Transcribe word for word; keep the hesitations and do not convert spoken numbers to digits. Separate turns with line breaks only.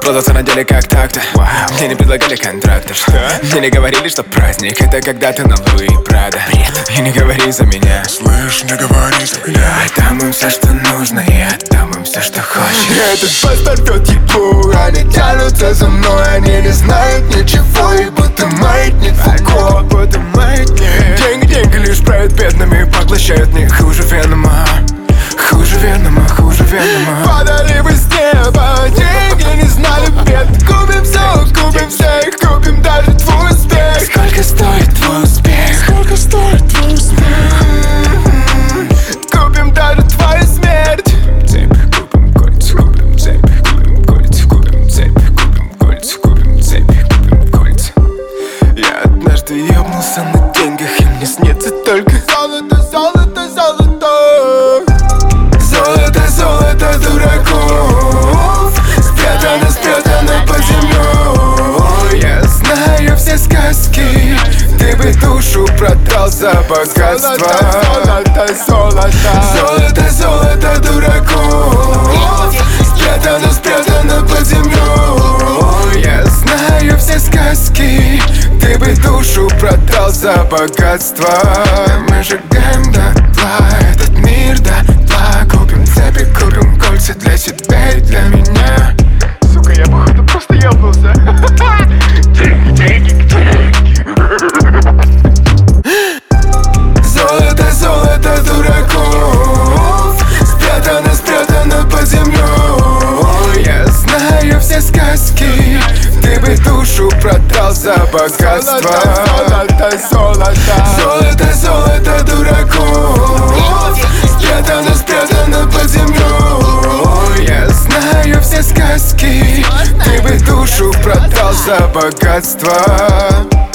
Расплодился на деле как так-то. Мне не предлагали контракты. Что? Мне не говорили, что праздник это когда ты на Луи Прада. И не говори за меня.
Слышь, не говори за меня.
Отдам им все, что нужно, и отдам им все, что хочешь.
Этот паспорт тот ебу. Они тянутся за мной, они не знают ничего. И будто маятник Фуко, будто маятник.
Деньги, деньги лишь правят бедными, поглощают не хуже Венома. Хуже Венома, хуже Венома.
Падали вы с неба, деньги не знали бед. Купим все, купим всех, купим даже твой успех.
Сколько стоит твой успех?
Сколько стоит твой успех? Купим даже твою смерть.
Цепь, купим кольца, купим цепь, купим кольца, купим цепь, купим кольца, купим цепь, купим кольца. Я однажды ебнулся на деньгах, и мне снится только
Золото, золото, золото. Золото, золото дураков. Спрятано, спрятано под землей.
Я знаю все сказки. Ты бы душу продал за богатство.
Золото, золото, золото.
Золото, золото дураков.
Спрятано, спрятано под землей.
Я знаю все сказки. Ты бы душу продал за богатство. Мы сжигаем дотла этот мир дотла. Купим цепи, купим кольца для себя и для меня.
Сука, я походу просто ебнулся.
Золото, золото дураков. Спрятано, спрятано под землей. Я знаю все сказки. Ты бы душу продал за богатство.
Золото, золото.
Золото, золото дураков. Спрятано, спрятано под землей. Я знаю все сказки. Ты бы душу продал за богатство.